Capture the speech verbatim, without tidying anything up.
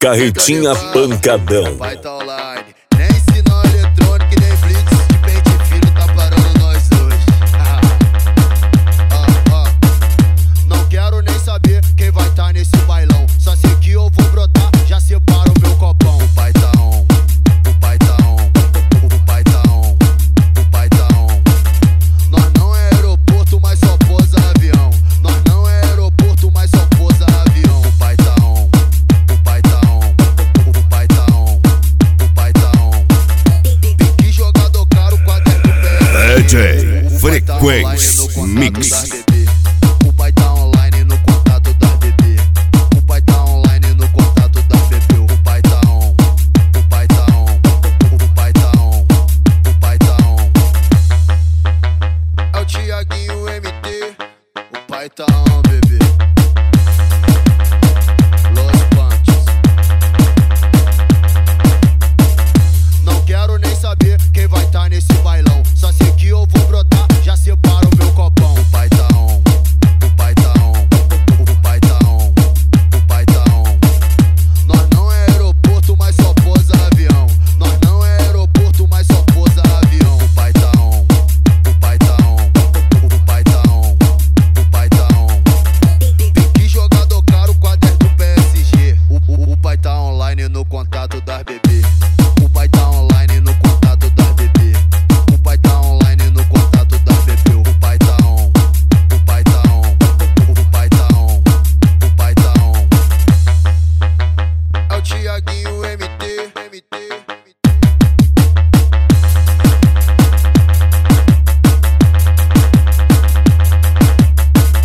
Carretinha Pancadão. Vai tá online, nem sinal eletrônico e nem blitz de pente fino tá parando nós hoje. ah, ah. Não quero nem saber quem vai tá nesse bailão. Só sei que eu vou brotar, já separo o meu copão. O pai tá on, o pai tá on, o pai tá on, o pai tá on. Nós não é aeroporto, mas só pousa avião. Nós não é aeroporto, mas só pousa avião. O pai tá on, o pai tá on, o pai tá on, o pai tá on. Pique jogador caro, quadro do pé. D J Frequência.